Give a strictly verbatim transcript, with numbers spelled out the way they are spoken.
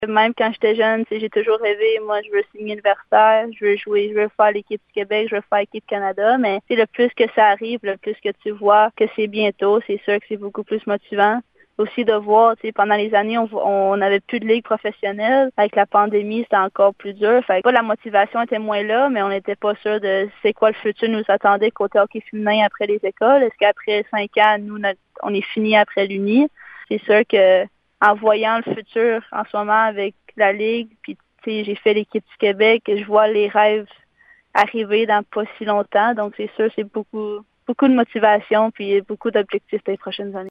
Même quand j'étais jeune, j'ai toujours rêvé, moi je veux signer universitaire, je veux jouer, je veux faire l'équipe du Québec, je veux faire l'équipe Canada, mais le plus que ça arrive, le plus que tu vois que c'est bientôt, c'est sûr que c'est beaucoup plus motivant. Aussi de voir, tu sais, pendant les années, on on n'avait plus de ligue professionnelle. Avec la pandémie, c'était encore plus dur. Fait que la motivation était moins là, mais on n'était pas sûr de c'est quoi le futur nous attendait côté hockey féminin après les écoles. Est-ce qu'après cinq ans, nous, on est fini après l'Uni? C'est sûr que en voyant le futur en ce moment avec la Ligue, puis tu sais, j'ai fait l'équipe du Québec, je vois les rêves arriver dans pas si longtemps. Donc c'est sûr, c'est beaucoup beaucoup de motivation puis beaucoup d'objectifs pour les prochaines années.